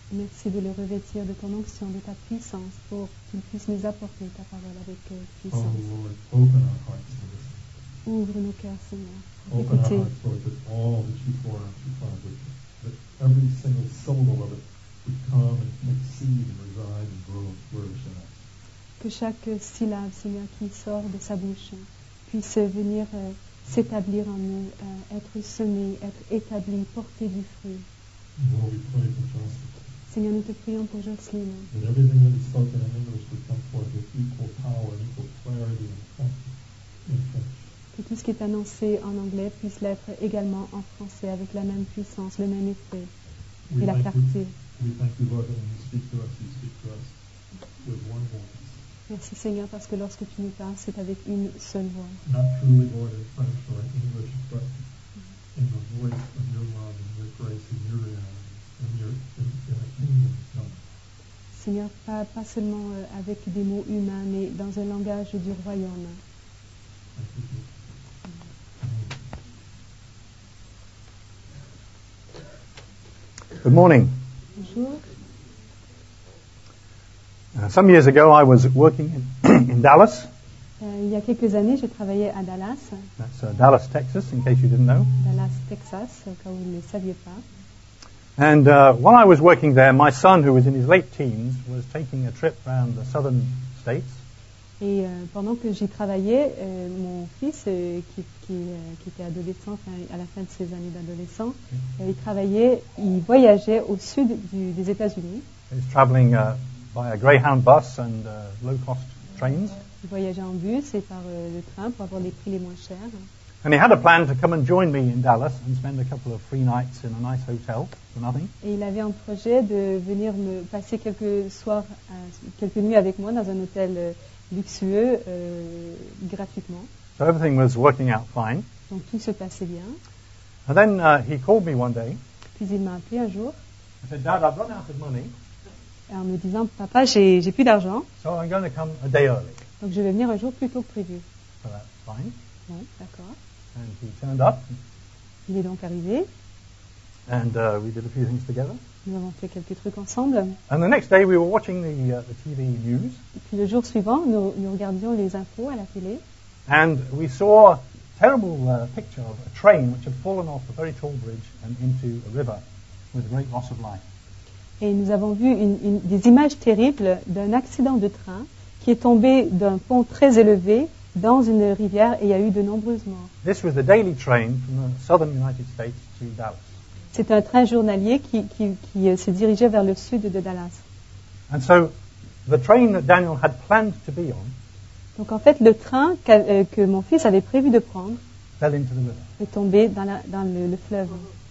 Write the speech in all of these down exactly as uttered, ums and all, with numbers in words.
Merci de le revêtir de ton onction, de ta puissance, pour qu'il puisse nous apporter ta parole avec euh, Oh puissance. Lord, open our hearts to listen. Ouvre nos cœurs, Seigneur, pour Open our écouter. hearts, Lord, that all that you pour out, you find with it. That every single syllable of it would come and take seed and reside and grow and flourish in us. Que chaque syllabe, Seigneur, qui sort de sa bouche puisse venir euh, s'établir en nous, euh, être semé, être établi, porter du fruit. And Lord, we pray for justice. Seigneur, nous te prions pour Jocelyne, That everything that is spoken in English would come forth with equal power and equal clarity and effect in French. que tout ce qui est annoncé en anglais puisse l'être également en français avec la même puissance, le même effet We et la thank clarté. you, we thank you, Lord, that when you speak to us, you speak to us with one voice. Merci Seigneur parce que lorsque tu nous parles, c'est avec une seule voix. Not truly, Lord, in French or in English, but in the voice of your love and your grace and your reality and your in, in a kingdom come. Seigneur, pas, pas seulement euh, avec des mots humains, mais dans un langage du royaume. Thank you, Jesus. Good morning. Bonjour. Uh, some years ago, I was working in, in Dallas. Euh, il y a quelques années, je travaillais à Dallas, That's uh, Dallas, Texas, in case you didn't know. Dallas, Texas, au cas où vous ne le saviez pas. And uh, while I was working there, my son, who was in his late teens, was taking a trip around the southern states. Et euh, pendant que j'y travaillais, euh, mon fils, euh, qui, qui, euh, qui était adolescent, enfin, à la fin de ses années d'adolescent, euh, il travaillait, il voyageait au sud du, des États-Unis. He was traveling uh, by a Greyhound bus and uh, low-cost trains. Il voyageait en bus et par euh, le train pour avoir les prix les moins chers. And he had a plan to come and join me in Dallas and spend a couple of free nights in a nice hotel for nothing. Et il avait un projet de venir me passer quelques soirs, euh, quelques nuits avec moi dans un hôtel euh, luxueux, euh, gratuitement. So everything was working out fine. Donc tout se passait bien. And then uh, he called me one day. Puis il m'a appelé un jour I said, Dad, I've run out of money, en me disant, papa, j'ai, j'ai plus d'argent, so I'm going to come a day early. donc je vais venir un jour plus tôt que prévu. So that's fine. Bon, d'accord. And he turned up, Il est donc arrivé. and uh, we did a few things together. Nous avons fait quelques trucs ensemble. And the next day we were watching the, uh, the T V news, Et puis le jour suivant, nous, nous regardions les infos à la télé. and we saw a terrible uh, picture of a train which had fallen off a very tall bridge and into a river with a great loss of life. Et nous avons vu une, une, des images terribles d'un accident de train qui est tombé d'un pont très élevé dans une rivière et il y a eu de nombreuses morts. This was the daily train from the southern United States to Dallas. C'est un train journalier qui, qui, qui euh, se dirigeait vers le sud de Dallas. And so the train that Daniel had planned to be on Donc en fait, le train qu'a- euh, que mon fils avait prévu de prendre fell into the river. est tombé dans, la, dans le, le fleuve.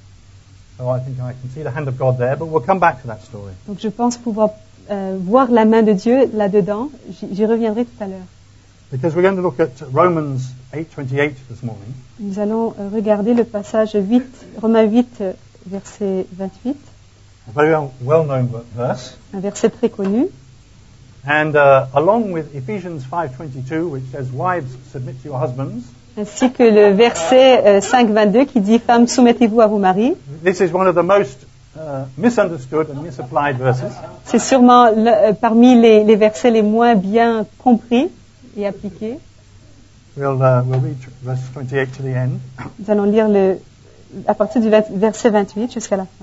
So I think I can see the hand of God there, but we'll come back to that story. Donc je pense pouvoir euh, voir la main de Dieu là-dedans. J'y, j'y reviendrai tout à l'heure. Because we're going to look at Romans eight twenty-eight this morning. Nous allons euh, regarder le passage huit, Romains huit, euh, verset vingt-huit, A very well- well-known ver- verse. un verset très connu. And uh, along with Ephesians five twenty-two, which says, "Wives, submit to your husbands," Ainsi que le verset euh, cinq vingt-deux qui dit « Femmes, soumettez-vous à vos maris ». this is one of the most uh, misunderstood and misapplied verses. C'est sûrement le- euh, parmi les, les versets les moins bien compris et appliqués. We'll, uh, we'll read tr- verse twenty-eight to the end. Nous allons lire le, à partir du vingt- verset vingt-huit jusqu'à la fin.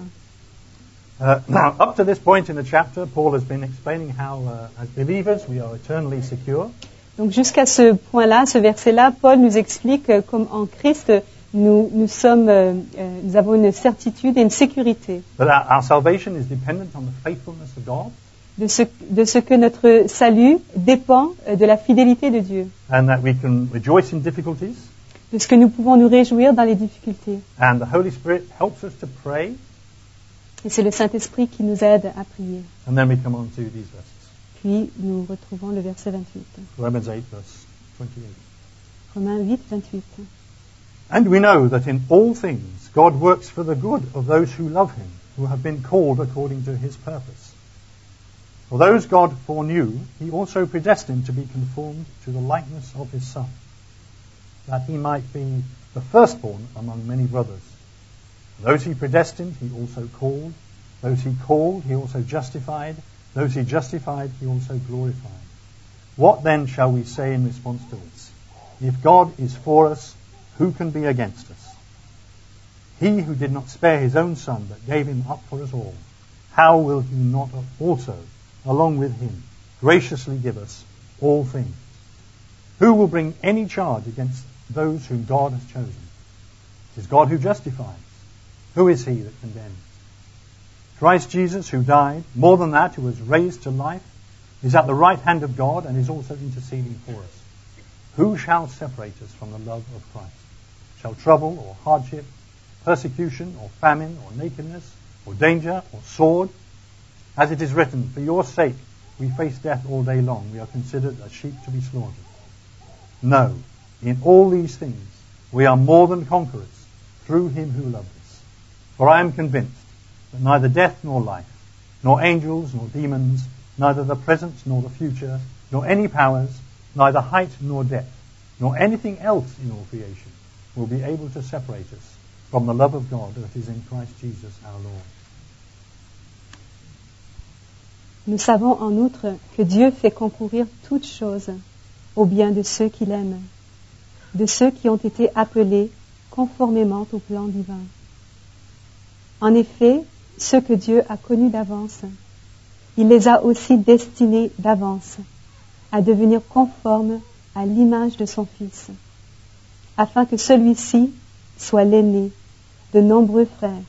Uh, now, up to this point in the chapter, Paul has been explaining how, uh, as believers, we are eternally secure. Donc jusqu'à ce point-là, ce verset-là, Paul nous explique euh, comme en Christ, nous, nous, sommes, euh, euh, nous avons une certitude et une sécurité That our, our salvation is dependent on the faithfulness of God, de ce, de ce que notre salut dépend euh, de la fidélité de Dieu, and that we can rejoice in difficulties, de ce que nous pouvons nous réjouir dans les difficultés. and the Holy Spirit helps us to pray. Et c'est le Saint-Esprit qui nous aide à prier. And then we come on to these verses. Puis nous retrouvons le verset vingt-huit. Romans eight, verse twenty-eight. Romains huit, vingt-huit. And we know that in all things God works for the good of those who love him, who have been called according to his purpose. For those God foreknew, he also predestined to be conformed to the likeness of his Son, that he might be the firstborn among many brothers. Those he predestined, he also called. Those he called, he also justified. Those he justified, he also glorified. What then shall we say in response to this? If God is for us, who can be against us? He who did not spare his own son, but gave him up for us all, how will he not also, along with him, graciously give us all things? Who will bring any charge against those whom God has chosen? It is God who justifies. Who is he that condemns? Christ Jesus, who died, more than that, who was raised to life, is at the right hand of God and is also interceding for us. Who shall separate us from the love of Christ? Shall trouble or hardship, persecution or famine or nakedness or danger or sword? As it is written, for your sake we face death all day long. We are considered as sheep to be slaughtered. No, in all these things we are more than conquerors through him who loved us. For I am convinced that neither death nor life, nor angels nor demons, neither the present nor the future, nor any powers, neither height nor depth, nor anything else in all creation will be able to separate us from the love of God that is in Christ Jesus our Lord. Nous savons en outre que Dieu fait concourir toutes choses au bien de ceux qu'il aime, de ceux qui ont été appelés conformément au plan divin. En effet, ceux que Dieu a connus d'avance, il les a aussi destinés d'avance à devenir conformes à l'image de son Fils, afin que celui-ci soit l'aîné de nombreux frères.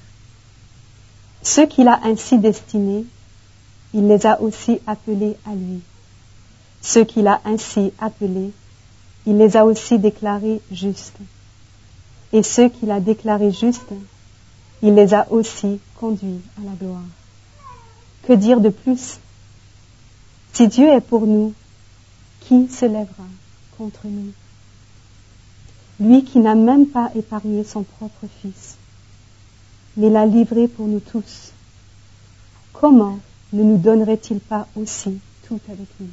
Ceux qu'il a ainsi destinés, il les a aussi appelés à lui. Ceux qu'il a ainsi appelés, il les a aussi déclarés justes. Et ceux qu'il a déclarés justes, il les a aussi conduits à la gloire. Que dire de plus? Si Dieu est pour nous, qui se lèvera contre nous? Lui qui n'a même pas épargné son propre Fils, mais l'a livré pour nous tous, comment ne nous donnerait-il pas aussi tout avec lui?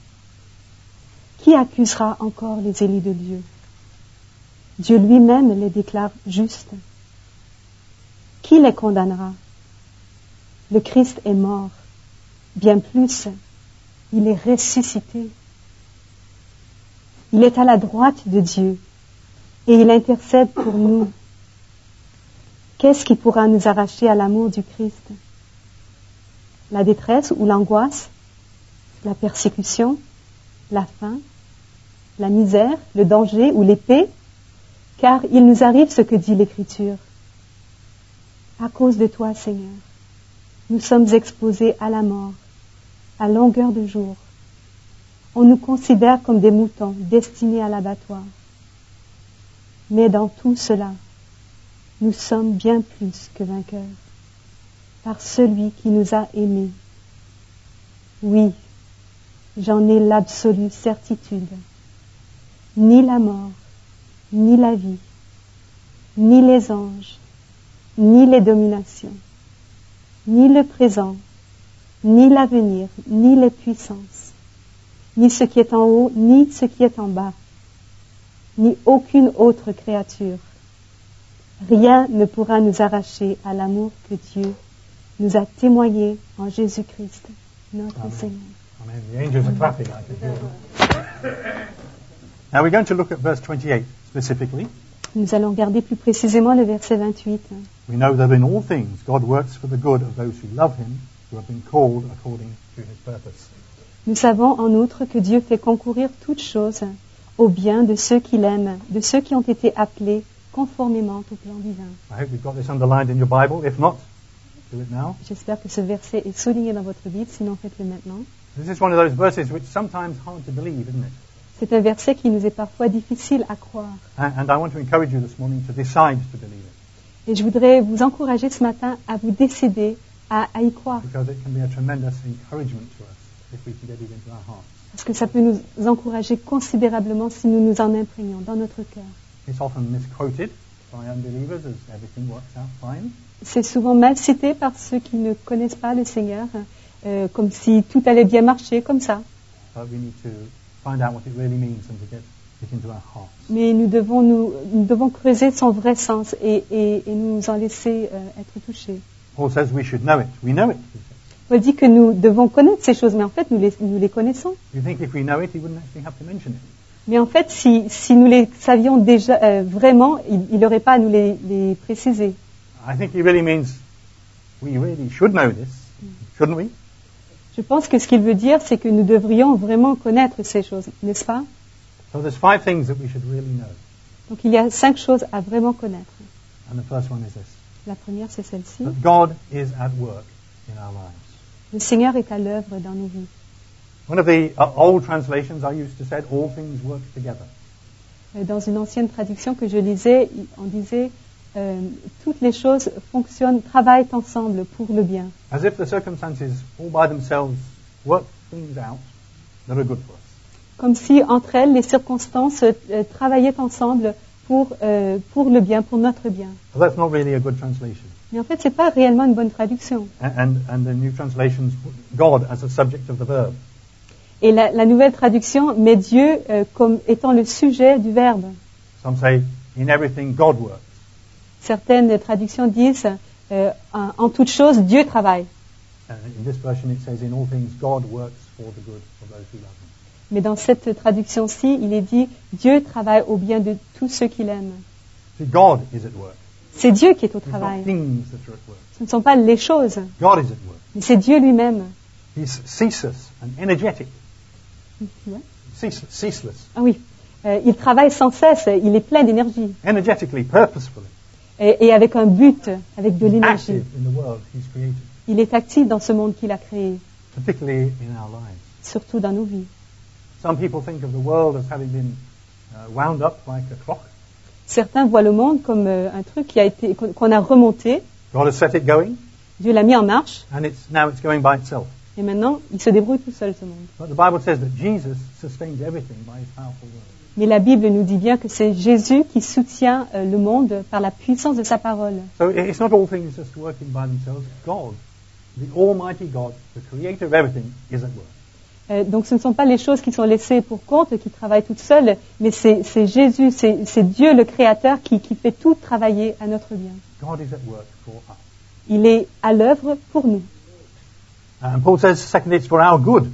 Qui accusera encore les élus de Dieu? Dieu lui-même les déclare justes. Qui les condamnera? Le Christ est mort. Bien plus, il est ressuscité. Il est à la droite de Dieu et il intercède pour nous. Qu'est-ce qui pourra nous arracher à l'amour du Christ? La détresse ou l'angoisse, la persécution, la faim, la misère, le danger ou l'épée? Car il nous arrive ce que dit l'Écriture. À cause de toi, Seigneur, nous sommes exposés à la mort, à longueur de jour. On nous considère comme des moutons destinés à l'abattoir. Mais dans tout cela, nous sommes bien plus que vainqueurs, par celui qui nous a aimés. Oui, j'en ai l'absolue certitude. Ni la mort, ni la vie, ni les anges, ni les dominations, ni le présent, ni l'avenir, ni les puissances, ni ce qui est en haut, ni ce qui est en bas, ni aucune autre créature. Rien ne pourra nous arracher à l'amour que Dieu nous a témoigné en Jésus-Christ, notre Amen. Seigneur. Amen. The angels are clapping. I can hear them. Now we're going to look at verse twenty-eight specifically. Nous allons regarder plus précisément le verset vingt-huit. We know that in all things God works for the good of those who love him, who have been called according to his purpose. Nous savons en outre que Dieu fait concourir toutes choses au bien de ceux qu'il aime, de ceux qui ont été appelés conformément au plan divin. I hope you've got this underlined in your Bible. If not, do it now. J'espère que ce verset est souligné dans votre Bible, sinon faites-le maintenant. This is one of those verses which is sometimes hard to believe, isn't it? C'est un verset qui nous est parfois difficile à croire. And, and I want to encourage you this morning to decide to believe it, Et je voudrais vous encourager ce matin à vous décider à, à y croire. because it can be a tremendous encouragement to us if we can get it into our hearts. Parce que ça peut nous encourager considérablement si nous nous en imprégnons dans notre cœur. It's often misquoted by unbelievers as everything works out fine. C'est souvent mal cité par ceux qui ne connaissent pas le Seigneur, euh, comme si tout allait bien marcher, comme ça. But we need to find out what it really means and to get it into our hearts. Mais nous devons, nous, nous devons creuser son vrai sens et, et, et nous en laisser euh, être touchés. Paul says we should know it. We know it. He says. Paul dit que nous devons connaître ces choses, mais en fait, nous les, nous les connaissons. You think if we know it, he wouldn't actually have to mention it. Mais en fait, si, si nous les savions déjà euh, vraiment, il n'aurait pas à nous les, les préciser. I think he really means we really should know this, shouldn't we? Je pense que ce qu'il veut dire, c'est que nous devrions vraiment connaître ces choses, n'est-ce pas? So there's five things that we should really know. Donc il y a cinq choses à vraiment connaître. And the first one is this. La première, c'est celle-ci. That God is at work in our lives. Le Seigneur est à l'œuvre dans nos vies. One of the uh, old translations I used to say, all things work together. Dans une ancienne traduction que je lisais, on disait euh, toutes les choses fonctionnent, travaillent ensemble pour le bien. As if the circumstances all by themselves work things out that are good for us. Comme si entre elles, les circonstances euh, travaillaient ensemble pour, euh, pour le bien, pour notre bien. Well, that's not really a good translation. Mais en fait, c'est pas réellement une bonne traduction. And, and, and the new translations put God as a subject of the verb. Et la, la nouvelle traduction met Dieu euh, comme étant le sujet du verbe. Some say, in everything God works. Certaines traductions disent euh, en, en toute chose, Dieu travaille. And in this version it says, in all things God works for the good of those who love Him. Mais dans cette traduction-ci, il est dit Dieu travaille au bien de tous ceux qui l'aiment. See, God is at work. C'est Dieu qui est au It's not travail. things that are at work. Ce ne sont pas les choses, God is at work. mais c'est Dieu lui-même. He's ceaseless and energetic. Ouais. Ceaseless, ceaseless. Ah oui, Euh, il travaille sans cesse, il est plein d'énergie. Energetically, purposefully. Et, et avec un but, avec de l'énergie. Active in the world He's created. Il est actif dans ce monde qu'il a créé, Particularly in our lives. surtout dans nos vies. Some people think of the world as having been uh, wound up like a clock. Certains voient le monde comme euh, un truc qui a été, qu'on qu'on a remonté. God has set it going, Dieu l'a mis en marche, and it's now it's going by itself. et maintenant, il se débrouille tout seul, ce monde. But the Bible says that Jesus sustains everything by His powerful word. Mais la Bible nous dit bien que c'est Jésus qui soutient euh, le monde par la puissance de sa parole. So it's not all things just working by themselves. God, the Almighty God, the Creator of everything, is at work. Euh, donc ce ne sont pas les choses qui sont laissées pour compte, qui travaillent toutes seules, mais c'est c'est Jésus, c'est c'est Dieu le Créateur qui, qui fait tout travailler à notre bien. God is at work for us. Il est à l'œuvre pour nous. And Paul says, secondly, it's for our good.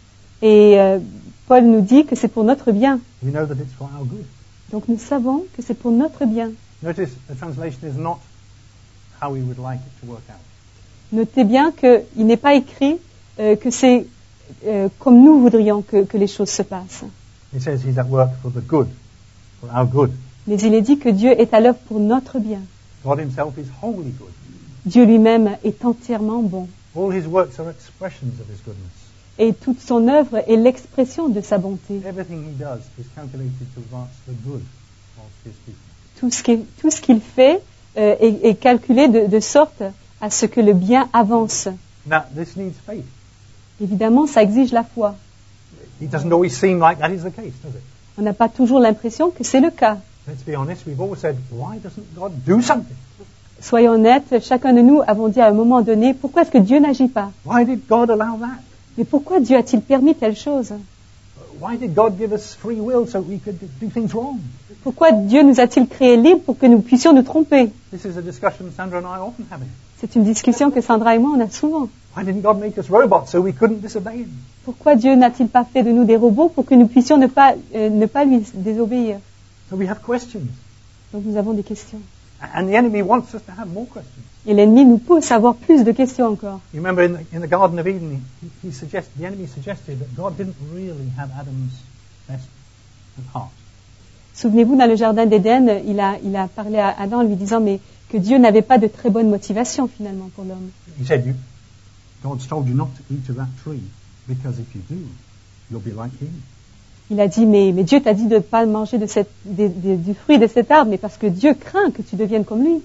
Et euh, Paul nous dit que c'est pour notre bien. We know that it's for our good. Donc nous savons que c'est pour notre bien. Notice the translation is not how we would like it to work out. Notez bien qu'il n'est pas écrit euh, que c'est euh, comme nous voudrions que, que les choses se passent. It says He's at work for the good, for our good. Mais il est dit que Dieu est à l'œuvre pour notre bien. God Himself is wholly good. Dieu lui-même est entièrement bon. All His works are expressions of His goodness. Et toute son œuvre est l'expression de sa bonté. Everything He does is calculated to advance the good of His people. Tout ce qu'il, tout ce qu'il fait euh, est, est calculé de, de sorte à ce que le bien avance. Now, this needs faith. Évidemment, ça exige la foi. It doesn't always seem like that is the case, does it? On n'a pas toujours l'impression que c'est le cas. Let's be honest, we've always said, why doesn't God do something? Soyons honnêtes, chacun de nous avons dit à un moment donné, pourquoi est-ce que Dieu n'agit pas? Why did God allow that? Mais pourquoi Dieu a-t-il permis telle chose? Why did God give us free will so we could do things wrong? Pourquoi Dieu nous a-t-il créés libres pour que nous puissions nous tromper? This is a discussion Sandra and I are often having. C'est une discussion que Sandra et moi on a souvent. Why didn't God make us robots so we couldn't disobey Him? Pourquoi Dieu n'a-t-il pas fait de nous des robots pour que nous puissions ne pas, euh, ne pas lui désobéir? So we have questions. Donc nous avons des questions. And the enemy wants us to have more questions. Et l'ennemi nous pousse à avoir plus de questions encore. You remember in the, in the Garden of Eden, he, he suggested, the enemy suggested that God didn't really have Adam's best and heart. Souvenez-vous, dans le jardin d'Éden, il a, il a parlé à Adam en lui disant mais que Dieu n'avait pas de très bonne motivation finalement pour l'homme. He said, you, God's told you not to eat of that tree, because if you do, you'll be like him. Il a dit mais, mais Dieu t'a dit de ne pas manger de cette, de, de, du fruit de cet arbre, mais parce que Dieu craint que tu deviennes comme lui.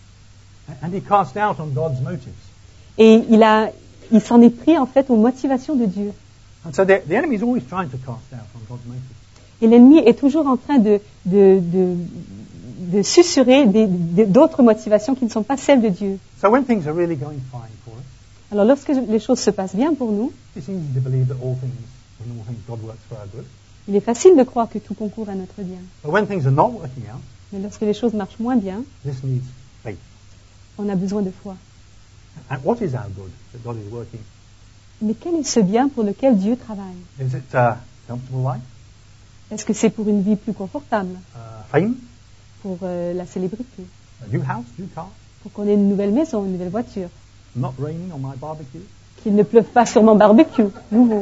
And he cast doubt on God's motives. Et il, a, il s'en est pris en fait aux motivations de Dieu. And so the, the enemy is always trying to cast doubt on God's motives. Et l'ennemi est toujours en train de, de, de, de susurrer des, de, d'autres motivations qui ne sont pas celles de Dieu. So when things are really going fine for us, Alors lorsque les choses se passent bien pour nous, it's easy to believe that all things, in all things God works for our good. il est facile de croire que tout concourt à notre bien. But when things are not working out, Mais lorsque les choses marchent moins bien, this needs faith. on a besoin de foi. And what is our good that God is working? Mais quel est ce bien pour lequel Dieu travaille? Is it a comfortable life? Est-ce que c'est pour une vie plus confortable, Uh, fame? pour euh, la célébrité, A new house? New car? pour qu'on ait une nouvelle maison, une nouvelle voiture, Not raining on my barbecue? qu'il ne pleuve pas sur mon barbecue, nouveau?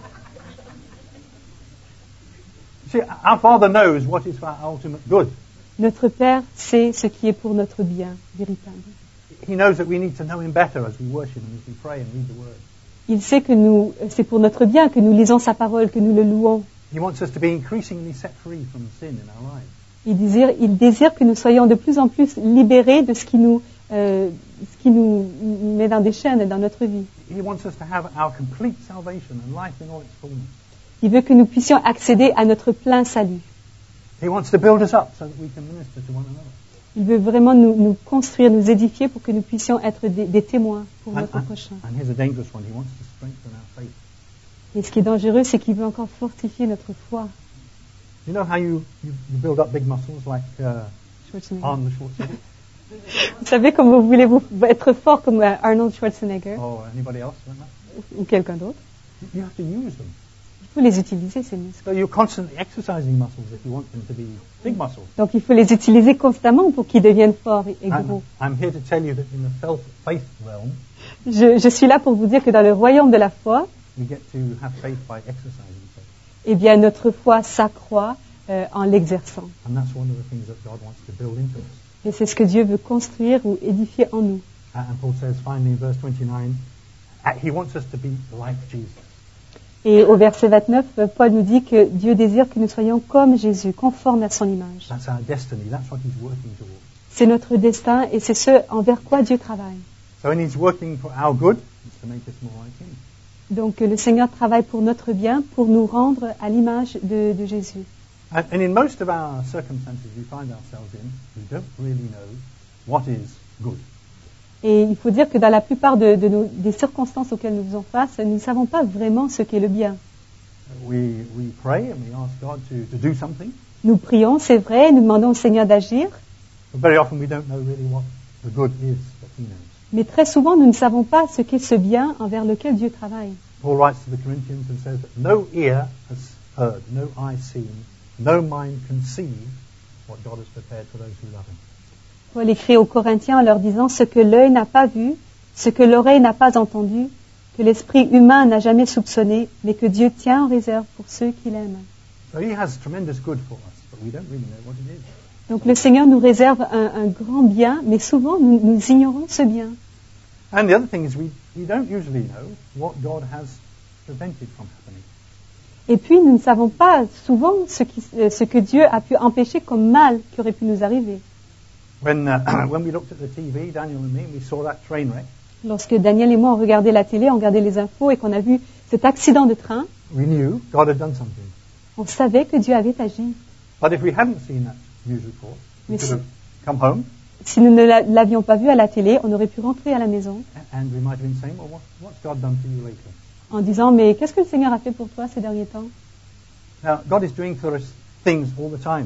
See, our Father knows what is for our ultimate good. Notre Père sait ce qui est pour notre bien véritable. He knows that we need to know Him better as we worship Him, as we pray and read the Word. Il sait que nous, c'est pour notre bien que nous lisons sa parole, que nous le louons. He wants us to be increasingly set free from sin in our lives. Il désire, il désire que nous soyons de plus en plus libérés de ce qui nous, euh, ce qui nous met dans des chaînes dans notre vie. He wants us to have our complete salvation and life in all its fullness. Il veut que nous puissions accéder à notre plein salut. He wants to build us up so that we can minister to one another. Il veut vraiment nous, nous construire, nous édifier pour que nous puissions être des, des témoins pour And, notre and, prochain. and here's a dangerous one. He wants to strengthen our faith. Et ce qui est dangereux, c'est qu'il veut encore fortifier notre foi. You know how you, you, you build up big muscles like uh, Schwarzenegger. Arnold Schwarzenegger Vous savez, comme vous voulez vous être fort comme euh, Arnold Schwarzenegger or anybody else like that? ou quelqu'un d'autre, You have to use them. il faut les utiliser, ces muscles. So you're constantly exercising muscles if you want them to be big muscles. Donc il faut les utiliser constamment pour qu'ils deviennent forts et, et gros. I'm, I'm here to tell you that in the faith faith realm, Je, je suis là pour vous dire que dans le royaume de la foi, we get to have faith by exercising faith. eh bien notre foi s'accroît euh, en l'exerçant. And that's one of the things that God wants to build into us. Et c'est ce que Dieu veut construire ou édifier en nous. Uh, and Paul says finally in verse twenty-nine, uh, he wants us to be like Jesus. Et au verset vingt-neuf, euh, Paul nous dit que Dieu désire que nous soyons comme Jésus, conformes à son image. That's our destiny. That's what he's working towards. C'est notre destin et c'est ce envers quoi Dieu travaille. So when he's working for our good, it's to make us more like him. Donc euh, le Seigneur travaille pour notre bien, pour nous rendre à l'image de, de Jésus. And, and in most of our circumstances we find ourselves in, we don't really know what is good. Et il faut dire que dans la plupart de, de nos, des circonstances auxquelles nous faisons face, nous ne savons pas vraiment ce qu'est le bien. We, we pray and we ask God to, to do something, Nous prions, c'est vrai, nous demandons au Seigneur d'agir, but very often we don't know really what the good is that he knows. mais très souvent nous ne savons pas ce qu'est ce bien envers lequel Dieu travaille. Paul writes to the Corinthians and says that no ear has heard, no eye seen, no mind conceived what God has prepared for those who love him. Paul écrit aux Corinthiens en leur disant ce que l'œil n'a pas vu, ce que l'oreille n'a pas entendu, que l'esprit humain n'a jamais soupçonné, mais que Dieu tient en réserve pour ceux qui l'aiment. So he has tremendous good for us, but we don't really know what it is. Donc le Seigneur nous réserve un, un grand bien, mais souvent nous, nous ignorons ce bien. And the other thing is we, we don't usually know what God has prevented from happening. Et puis nous ne savons pas souvent ce, qui, ce que Dieu a pu empêcher comme mal qui aurait pu nous arriver. When, uh, when we looked at the T V, Daniel and me, and we saw that train wreck, Lorsque Daniel et moi on regardait la télé, on regardait les infos et qu'on a vu cet accident de train, we knew God had done something. on savait que Dieu avait agi. But if we hadn't seen that news report, we Mais could si- have come home Si nous ne l'a- l'avions pas vu à la télé, on aurait pu rentrer à la maison and we might have been saying, well, what, what's God done for you lately? en disant mais qu'est-ce que le Seigneur a fait pour toi ces derniers temps? Now, God is doing for us things all the time.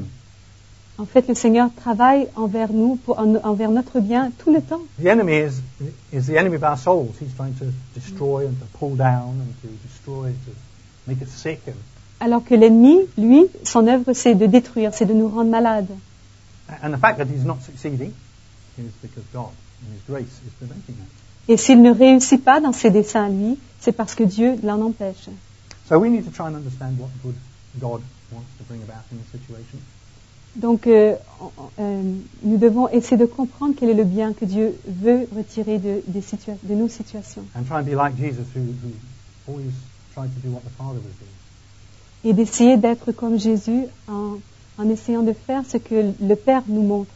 En fait, le Seigneur travaille envers nous, pour, en- envers notre bien tout le temps. The enemy is, is the enemy of our souls. He's trying to destroy and to pull down and to destroy, to make us sick. And, Alors que l'ennemi, lui, son œuvre c'est de détruire, c'est de nous rendre malades. and the fact that he's not succeeding is because God, in his grace, is preventing that. Et s'il ne réussit pas dans ses desseins à lui, c'est parce que Dieu l'en empêche. So we need to try and understand what good God wants to bring about in the situation. Donc, euh, euh, nous devons essayer de comprendre quel est le bien que Dieu veut retirer de, des situa- de nos situations. And try and be like Jesus, who, who always tried to do what the Father was doing. Et d'essayer d'être comme Jésus en, en essayant de faire ce que le Père nous montre.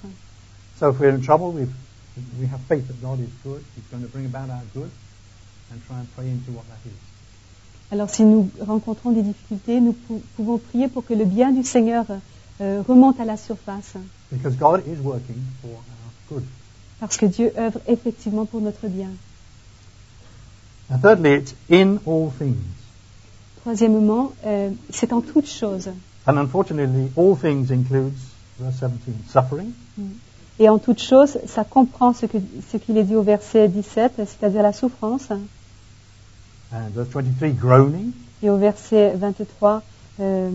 So if we're in trouble, we've, we have faith that God is good. He's going to bring about our good, and try and pray into what that is. Alors, si nous rencontrons des difficultés, nous pou- pouvons prier pour que le bien du Seigneur euh, remonte à la surface. Because God is working for our good. Parce que Dieu œuvre effectivement pour notre bien. And thirdly, it's in all things. Troisièmement, euh, c'est en toutes choses. And unfortunately, all things includes, verse seventeen, suffering, Et en toute chose, ça comprend ce, que, ce qu'il est dit au verset dix-sept, c'est-à-dire la souffrance. And verse twenty-three, groaning. Et au verset vingt-trois, euh,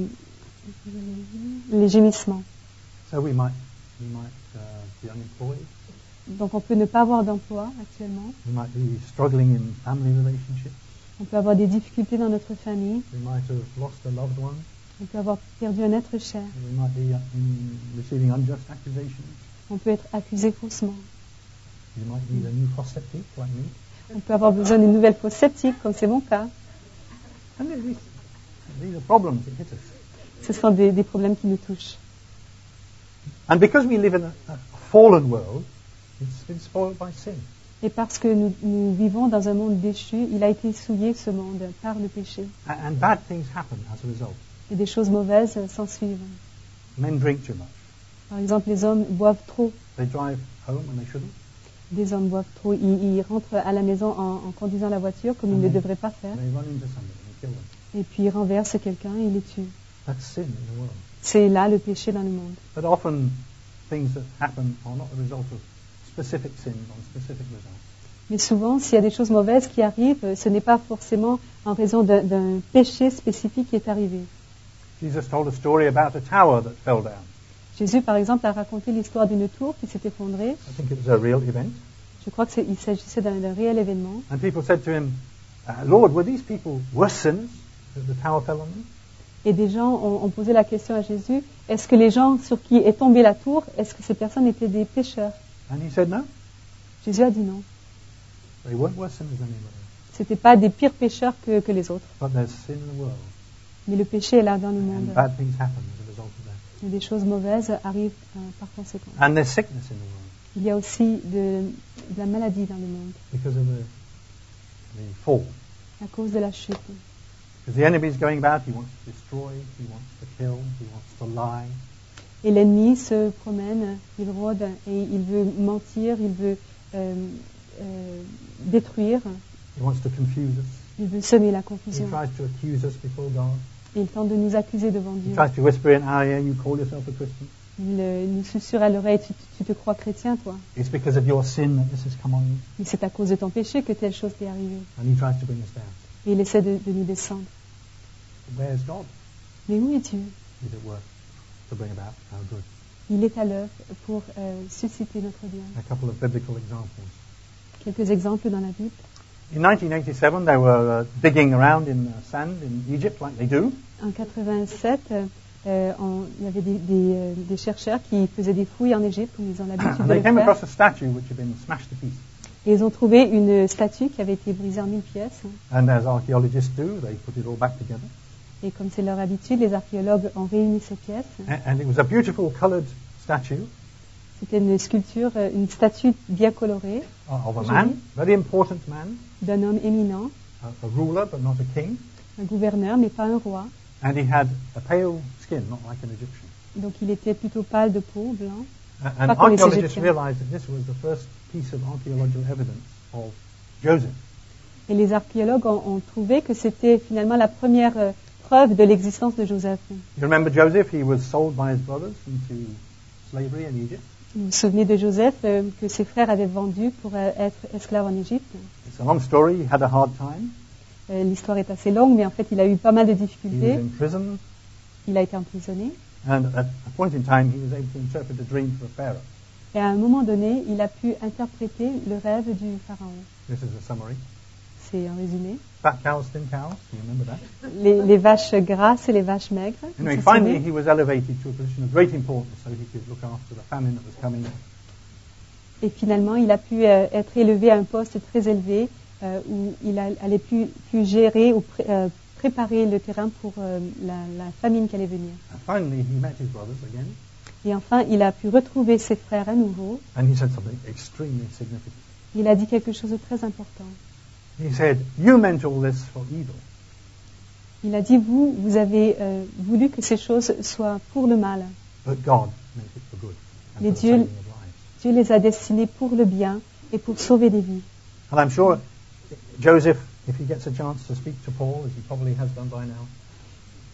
les gémissements. So we might, we might uh, be unemployed. Donc on peut ne pas avoir d'emploi actuellement. We might be struggling in family relationships. On peut avoir des difficultés dans notre famille. We might have lost a loved one. On peut avoir perdu un être cher. We might be in receiving unjust accusations. On peut être accusé faussement. You might need a new prosthetic like me. On peut avoir besoin d'une nouvelle fosse septique, comme c'est mon cas. And these, these are problems that hit us. Ce sont des, des problèmes qui nous touchent. And because we live in a, a fallen world, it's been spoiled by sin. Et parce que nous, nous vivons dans un monde déchu, il a été souillé ce monde par le péché. And, and bad things happen as a result. Et des choses mauvaises s'en suivent. Men drink too much. Par exemple, les hommes boivent trop. They drive home when they shouldn't. Des hommes boivent trop. Ils, ils rentrent à la maison en, en conduisant la voiture comme ils ne devraient pas faire. They run into somebody and kill them. Et puis ils renversent quelqu'un et ils les tuent. That's sin in the world. C'est là le péché dans le monde. But often things that happen are not the result of specific sins on specific results. Mais souvent, s'il y a des choses mauvaises qui arrivent, ce n'est pas forcément en raison d'un, d'un péché spécifique qui est arrivé. Jesus told a story about a tower that fell down. Jésus, par exemple, a raconté l'histoire d'une tour qui s'est effondrée. I think it was a real event. Je crois qu'il s'agissait d'un, d'un réel événement. And people said to him, uh, Lord, were these people worse sinners that the tower fell on them? Et des gens ont, ont posé la question à Jésus, est-ce que les gens sur qui est tombée la tour, est-ce que ces personnes étaient des pécheurs? And he said no. Jésus a dit non. They weren't worse sinners than anybody. Ce n'étaient pas des pires pécheurs que, que les autres. But there's sin in the world. Mais le péché est là dans le monde. And bad things happen as a result of that. Et des choses mauvaises arrivent euh, par conséquent. And there's sickness in the world. Il y a aussi de, de la maladie dans le monde, Because of the, the fall. à cause de la chute. Because the enemy is going about, he wants to destroy, he wants to kill, he wants to lie. Et l'ennemi se promène, il rôde et il veut mentir, il veut euh, euh, détruire, He wants to confuse us. il veut semer la He confusion. tries to accuse us before God. Et il tente de nous accuser devant He Dieu. tries to whisper in our ear, you call yourself a Christian. Il euh, nous susurre à l'oreille, tu, tu te crois chrétien, toi. It's because of your sin that this has come on you. Mais c'est à cause de ton péché que telle chose t'est arrivée. And he tries to bring us down. Et il essaie de, de nous descendre. Where's God? Mais où es-tu? He's at work to bring about our good. Il est à l'œuvre pour euh, susciter notre bien. A couple of biblical examples. Quelques exemples dans la Bible. In nineteen eighty-seven, they were uh, digging around in uh, sand in Egypt, like they do. En quatre-vingt-sept, euh, on- il y avait des, des, euh, des chercheurs qui faisaient des fouilles en Égypte, comme ils ont l'habitude And de they le came faire. across a statue which had been smashed to pieces. Et ils ont trouvé une statue qui avait été brisée en mille pièces. And as archaeologists do, they put it all back together. Et comme c'est leur habitude, les archéologues ont réuni ces pièces. A- And it was a beautiful coloured statue C'était une sculpture, euh, une statue bien colorée uh, of a Joli. man, very important man, d'un homme éminent, a, a ruler but not a king. un gouverneur, mais pas un roi. And he had a pale skin, not like an Egyptian. Donc il était plutôt pâle de peau, blanc. A- And Pas comme les archaeologists Égyptiens. realized that this was the first piece of archaeological evidence of Joseph. Et les archéologues ont, ont trouvé que c'était finalement la première euh, preuve de l'existence de Joseph. You remember Joseph? He was sold by his brothers into slavery in Egypt. Vous vous souvenez de Joseph euh, que ses frères avaient vendu pour euh, être esclave en Égypte. It's a long story. He had a hard time. Euh, L'histoire est assez longue, mais en fait il a eu pas mal de He was difficultés. in prison. Il a été emprisonné. And at a point in time, he was able to interpret a dream for Pharaoh. Et à un moment donné, il a pu interpréter le rêve du pharaon. This is a summary. C'est un résumé. Fat cows, thin cows. Do you remember that? Les, les vaches grasses et les vaches maigres. vous Anyway, vous finally, souvenez? he was elevated to a position of great importance so he could look after the famine that was coming. Et finalement, il a pu euh, être élevé à un poste très élevé euh, où il a- allait pu, pu gérer ou pré- euh, préparer le terrain pour euh, la, la famine qui allait venir. And finally, he met his brothers again, Et enfin, il a pu retrouver ses frères à nouveau. and he said something extremely significant. Il a dit quelque chose de très important. He said, "You meant all this for evil, Il a dit, vous, vous avez euh, voulu que ces choses soient pour le mal. but God meant it for good and Les for the dieux- saving of lives." Dieu les a destinés pour le bien et pour sauver des vies. And I'm sure Joseph, if he gets a chance to speak to Paul, as he probably has done by now,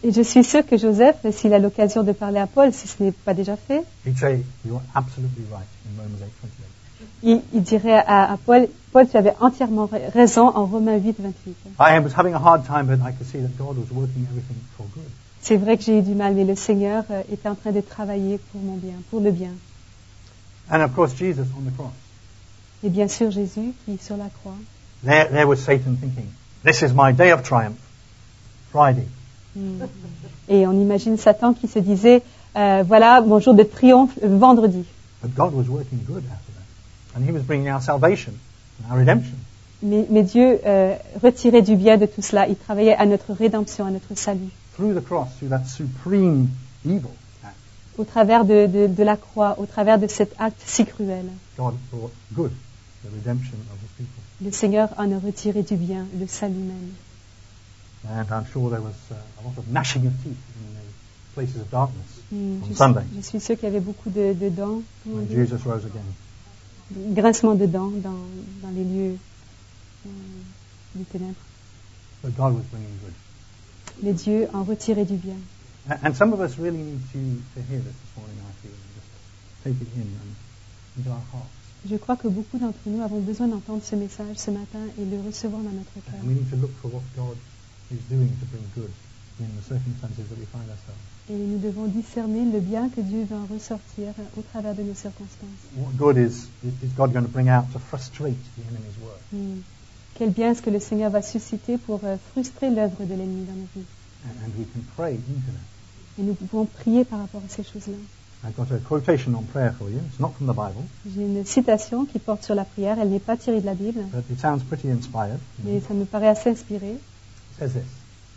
Et je suis sûre que Joseph, s'il a l'occasion de parler à Paul, si ce n'est pas déjà fait, he'd say, "You're absolutely right in Romans eight twenty-eight." il, il dirait à, à Paul, Paul, tu avais entièrement raison en Romains huit, vingt-huit. I was having a hard time, but I could see that God was working everything for good. C'est vrai que j'ai eu du mal, mais le Seigneur euh, était en train de travailler pour mon bien, pour le bien. And of course, Jesus on the cross. Et bien sûr, Jésus qui est sur la croix. There, there was Satan thinking, "This is my day of triumph, Friday." Mm. Et on imagine Satan qui se disait, euh, voilà mon jour de triomphe, euh, vendredi. But God was working good after that. And He was bringing our salvation and our redemption. Mais, mais Dieu euh, retirait du bien de tout cela. Il travaillait à notre rédemption, à notre salut. Through the cross, through that supreme evil act, Au travers de, de, de la croix, au travers de cet acte si cruel, God brought good, the redemption of His people. le Seigneur en a retiré du bien, le salut même. And I'm sure there was uh, a lot of gnashing of teeth in the places of darkness Mm, on je, Sunday je suis sûre qu'il y avait beaucoup de, de dents, comment on when dit, Jesus rose again. grincement de dents dans, dans les lieux euh, des ténèbres. But God was bringing good. Mais Dieu en retirait du bien. And, and some of us really need to, to hear this this morning, I feel, and just take it in and into our hearts. Je crois que beaucoup d'entre nous avons besoin d'entendre ce message ce matin et le recevoir dans notre cœur. And we need to look for what God is doing to bring good in the circumstances that we find ourselves. Et nous devons discerner le bien que Dieu va en ressortir au travers de nos circonstances. What good is, is God going to bring out to frustrate the enemy's work? Hmm. Quel bien est-ce que le Seigneur va susciter pour euh, frustrer l'œuvre de l'ennemi dans nos vies. And, and we can pray into that. Et nous pouvons prier par rapport à ces choses-là. I've got a quotation on prayer for you. It's not from the Bible, J'ai une citation qui porte sur la prière. Elle n'est pas tirée de la Bible, but it sounds pretty inspired. mais ça me paraît assez inspiré. It says this: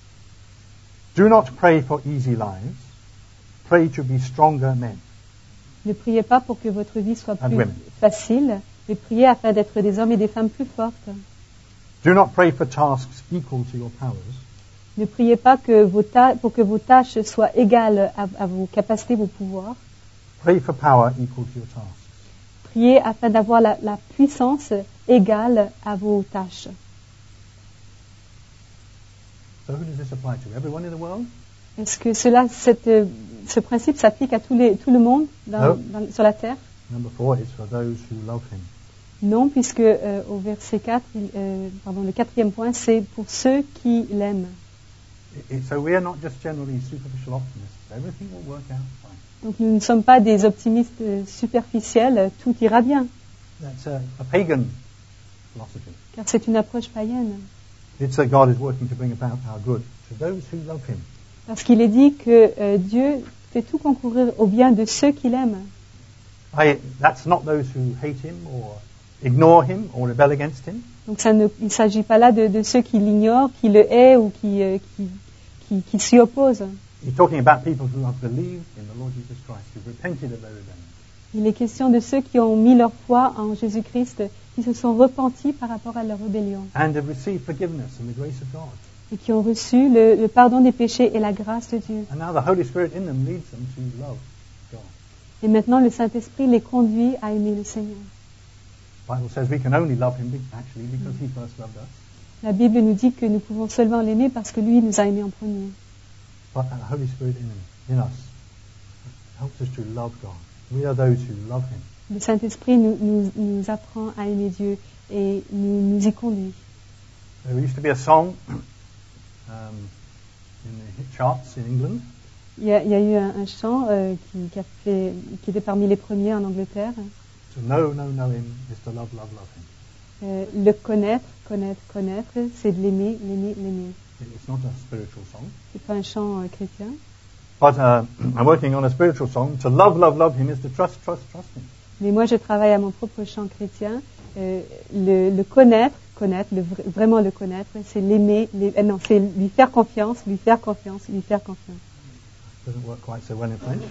"Do not pray for easy lives. Pray to be stronger men." Ne priez pas pour que votre vie soit And plus women. facile, mais priez afin d'être des hommes et des femmes plus fortes. Do not pray for tasks equal to your powers. Ne priez pas que vos ta- pour que vos tâches soient égales à, à vos capacités, vos pouvoirs. Pray for power equal to your tasks. Priez afin d'avoir la, la puissance égale à vos tâches. So who does this apply to? Everyone in the world? Est-ce que cela, cette, euh, ce principe s'applique à tous les, tout le monde dans- No. dans- sur la terre? Number four is for those who love Him. Non, puisque euh, au verset quatre, il- euh, pardon, le quatrième point, c'est pour ceux qui l'aiment. It- it- so we are not just generally superficial optimists. Everything will work out fine. Donc nous ne sommes pas des optimistes euh, superficiels, tout ira bien, That's a, a pagan philosophy. car c'est une approche païenne. It's that God is working to bring about our good to those who love Him. Parce qu'il est dit que euh, Dieu fait tout concourir au bien de ceux qui l'aiment. I, that's not those who hate Him or ignore Him or rebel against Him. Donc ça ne, il ne s'agit pas là de, de ceux qui l'ignorent, qui le haient ou qui, euh, qui, qui, qui s'y opposent. He's talking about people who have believed in the Lord Jesus Christ, who've repented of their rebellion. Il est question de ceux qui ont mis leur foi en Jésus-Christ, qui se sont repentis par rapport à leur rébellion And have received forgiveness and the grace of God. et qui ont reçu le, le pardon des péchés et la grâce de Dieu. And now the Holy Spirit in them leads them to love God. Et maintenant, le Saint-Esprit les conduit à aimer le Seigneur. The Bible says we can only love Him be- actually because He first loved us. La Bible nous dit que nous pouvons seulement l'aimer parce que lui nous a aimés en premier. But the Holy Spirit in, him, in us helps us to love God. We are those who love Him. Le Saint-Esprit nous, nous, nous apprend à aimer Dieu et nous, nous y conduit. There used to be a song um, in the hit charts in England. Il y a, il y a eu un, un chant euh, qui, qui, a fait, qui était parmi les premiers en Angleterre. To know, know, know Him is to love, love, love Him. Euh, le connaître, connaître, connaître, c'est de l'aimer, l'aimer, l'aimer. It's not a spiritual song. C'est pas un chant euh, chrétien. But uh, I'm working on a spiritual song. To love, love, love Him is to trust, trust, trust Him. Mais moi, je travaille à mon propre chant chrétien. Euh, le, le connaître, connaître, le, vra- vraiment le connaître, c'est l'aimer, l'ai- euh, non, c'est lui faire confiance, lui faire confiance, lui faire confiance. Doesn't work quite so well in French.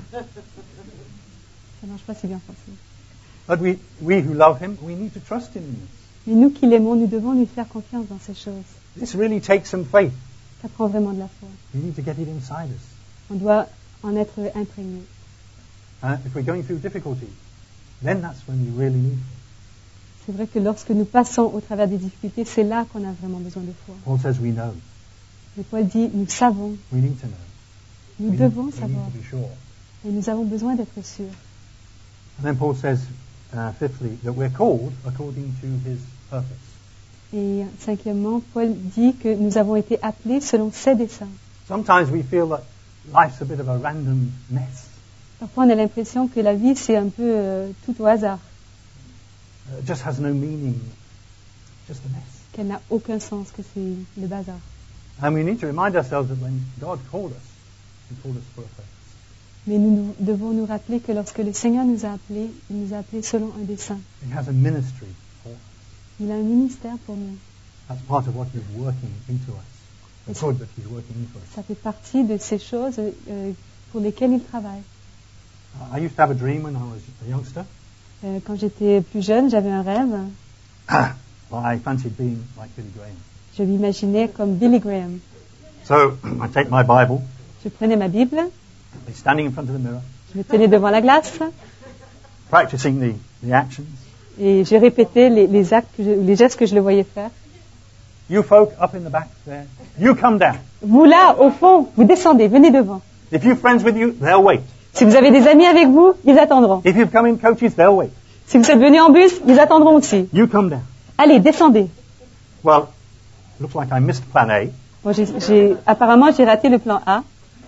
Ça marche pas si bien en français. But we, we who love Him, we need to trust Him in this. Mais nous qui l'aimons, nous devons lui faire confiance dans ces choses. This really takes some faith. Ça prend vraiment de la foi. We need to get it inside us. On doit en être imprégné. Uh, if we're going through difficulty, then that's when we really need it. C'est vrai que lorsque nous passons au travers des difficultés, c'est là qu'on a vraiment besoin de foi. Paul says we know. Et Paul dit, nous savons, We need to know. Nous We devons need, we need savoir. to be sure. Et nous avons besoin d'être sûrs. And then Paul says, uh, fifthly, that we're called according to his purpose. Et cinquièmement, Paul dit que nous avons été appelés selon ses desseins. Sometimes we feel that life's a bit of a random mess. Parfois, on a l'impression que la vie, c'est un peu euh, tout au hasard, Uh, It just has no meaning, just a mess. qu'elle n'a aucun sens, que c'est le bazar. And we need to remind ourselves that when God called us, he called us for a purpose. Mais nous, nous devons nous rappeler que lorsque le Seigneur nous a appelés, il nous a appelés selon un dessein. He has a ministry for us. Il a un ministère pour nous. That's part of what he's working into us. The Yes. good that he's working into us. Ça fait partie de ces choses euh, pour lesquelles il travaille. I used to have a dream when I was a youngster. Euh, quand j'étais plus jeune, j'avais un rêve. Well, I fancied being like Billy Graham. Je m'imaginais comme Billy Graham. So I take my Bible, Je prenais ma Bible, I'd be standing in front of the mirror, je me tenais devant la glace practicing the, the actions. et je répétais les, les actes, que je- les gestes que je le voyais faire. You folk up in the back there, you come down. Vous là, au fond, vous descendez, venez devant. If you've friends with you, they'll wait. Si vous avez des amis avec vous, ils attendront. If you've come in coaches, they'll wait. Si vous êtes venus en bus, ils attendront aussi. You come down. Allez, descendez. Well, looks like I missed plan A. Bon, j'ai, j'ai- apparemment, j'ai raté le plan A.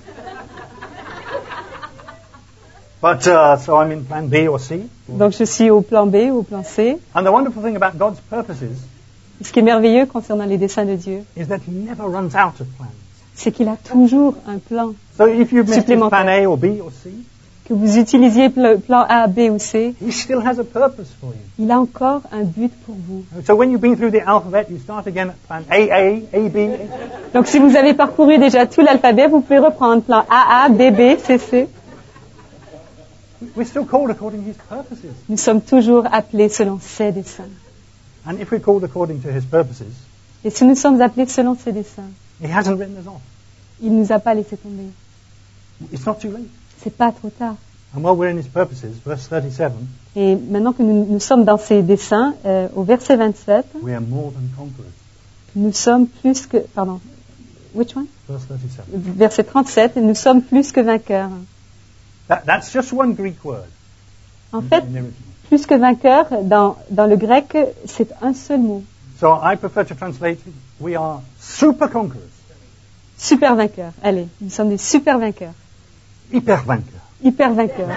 But, uh, so I'm in plan B or C. Donc, je suis au plan B, au plan C. And the wonderful thing about God's purposes Ce qui est merveilleux concernant les desseins de Dieu, is that he never runs out of plans. c'est qu'il a toujours un plan. So if you've missed his Supplémentaire. plan A or B or C, Que vous utilisiez le plan A, B ou C, he still has a purpose for you. il a encore un but pour vous. So when you've been through the alphabet, you start again at plan A A, A B. Donc, si vous avez parcouru déjà tout l'alphabet, vous pouvez reprendre plan A A, B B, C C. We're still called according to his purposes. Nous sommes toujours appelés selon ses desseins. And if we're called according to his purposes, Et si nous sommes appelés selon ses desseins, he hasn't written us off. il ne nous a pas laissé tomber. It's not too late. C'est pas trop tard. And while we're in his purposes, verse thirty-seven, Et maintenant que nous, nous sommes dans ces dessins, euh, au verset vingt-sept, we are more than conquerors. nous sommes plus que... Pardon. Which one? Verse thirty-seven. Verset trente-sept, nous sommes plus que vainqueurs. That, that's just one Greek word. En in- fait, in the original. plus que vainqueurs, dans, dans le grec, c'est un seul mot. So I prefer to translate it, we are super conquerors, Super vainqueurs. Allez, nous sommes des super vainqueurs. hyper vainqueurs. Hyper vainqueurs.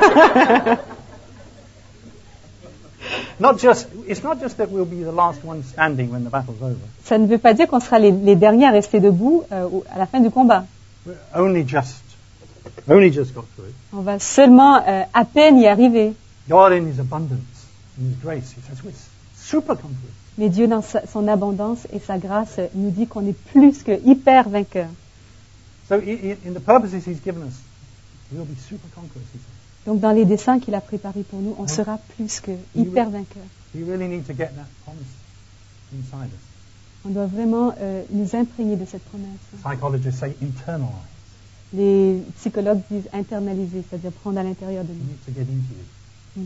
Not just, it's not just that we'll be the last one standing when the battle's over. Ça ne veut pas dire qu'on sera les, les derniers à rester debout euh, au- à la fin du combat. We're only just, only just got through it. On va seulement euh, à peine y arriver. God in his abundance, in his grace, he says we're super conquerors. Mais Dieu, dans sa- son abondance et sa grâce, euh, nous dit qu'on est plus que hyper vainqueurs. So i- i- in the purposes he's given us, we'll be super conquerors, he says. Donc dans les dessins qu'il a préparés pour nous, on sera plus que hyper vainqueurs. We really need to get that promise inside us. On doit vraiment euh, nous imprégner de cette promesse. Psychologists say internalize. Les psychologues disent internaliser, c'est-à-dire prendre à l'intérieur de You nous. need to get into you. Mm.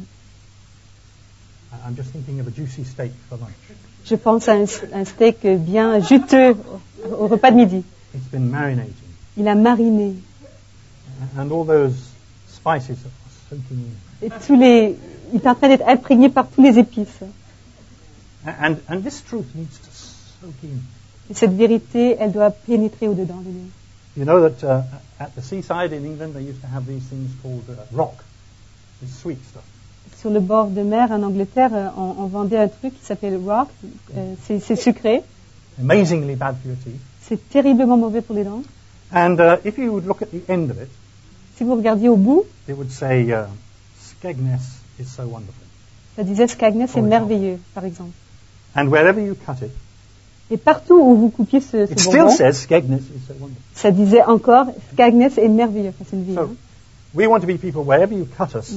I- I'm just thinking of a juicy steak for lunch. Je pense à un, un steak bien juteux au, au repas de midi. It's been marinating, Il a mariné. and all those spices are soaking in. Et tous les, il est en train d'être imprégné par tous les épices. And, and this truth needs to soak in. Et cette vérité, elle doit pénétrer au-dedans de nous. You know that uh, at the seaside in England, they used to have these things called uh, rock. It's sweet stuff. Sur le bord de mer en Angleterre, euh, on, on vendait un truc qui s'appelait rock. Euh, c'est, c'est sucré. Amazingly bad for your teeth. C'est terriblement mauvais pour les dents. And uh, if you would look at the end of it, Si vous regardiez au bout, it would say, uh, Skegness is so wonderful. ça disait Skegness est Oh, merveilleux, par exemple. And wherever you cut it, Et partout où vous coupiez ce, it ce still bonbon, says Skegness is so wonderful. ça disait encore Skegness est merveilleux. Enfin, c'est une ville. So, hein. we want to be people, wherever you cut us,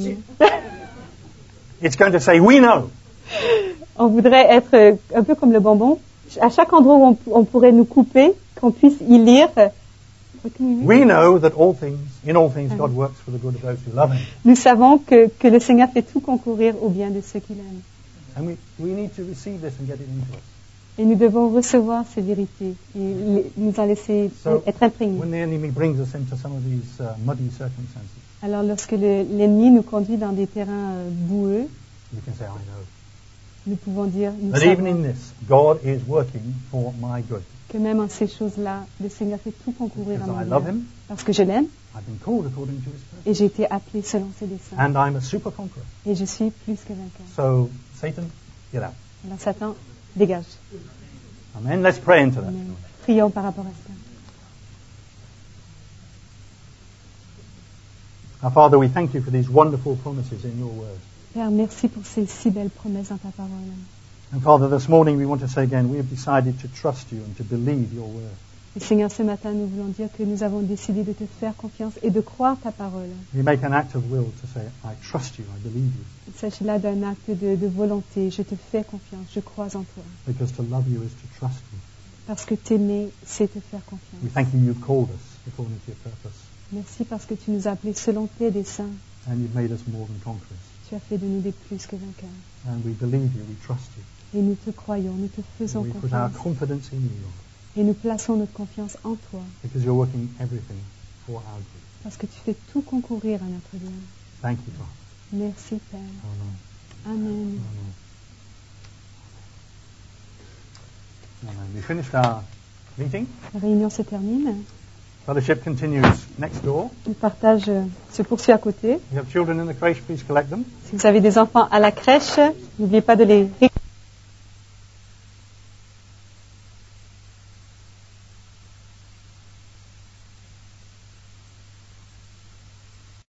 it's going to say, we know. On voudrait être euh, un peu comme le bonbon. À chaque endroit où on, on pourrait nous couper, qu'on puisse y lire. euh, We know that all things, in all things, God works for the good of those who love Him. Nous savons que, que le Seigneur fait tout concourir au bien de ceux qui l'aiment. And we, we need to receive this and get it into us. Et nous devons recevoir ces vérités et les- nous en laisser So, être imprégnés. when the enemy brings us into some of these uh, muddy circumstances, Alors lorsque le- l'ennemi nous conduit dans des terrains euh, boueux, we can say, I know. nous pouvons dire, nous That even savons in this, God is working for my good. que même en ces choses-là, le Seigneur fait tout concourir à Because mon I love bien. him, Parce que je l'aime I've been called according to his purpose. et j'ai été appelé selon ses desseins. And I'm a super conqueror. Et je suis plus que vainqueur. So, Satan, get out. Alors Satan, dégage. Amen. Let's pray into that. Amen. Prions par rapport à cela. Our Father, we thank you for these wonderful promises in your word. Père, merci pour ces si belles promesses dans ta parole. And Father, this morning we want to say again, we have decided to trust you and to believe your word. Et Seigneur, ce matin, nous voulons dire que nous avons décidé de te faire confiance et de croire ta parole. We make an act of will to say, I trust you, I believe you. Il s'agit là d'un acte de, de volonté. Je te fais confiance, je crois en toi. Because to love you is to trust you. Parce que t'aimer, c'est te faire We confiance. thank you, you've called us according to your purpose. Merci parce que tu nous as appelés selon tes desseins. And you've made us more than conquerors. Tu as fait de nous des plus que vainqueurs. And we believe you, we trust you. Et nous te croyons, nous te faisons We put our confiance. confidence in you, Lord. Et nous plaçons notre confiance en toi. Because you're working everything for our good. Parce que tu fais tout concourir à notre bien. Thank you, Father. Merci Père. Amen. Amen. Amen. Amen. We finished our meeting. La réunion se termine. Fellowship continues next door. Le partage euh, se poursuit à côté. We have children in the crèche, please collect them. Si vous avez des enfants à la crèche, n'oubliez pas de les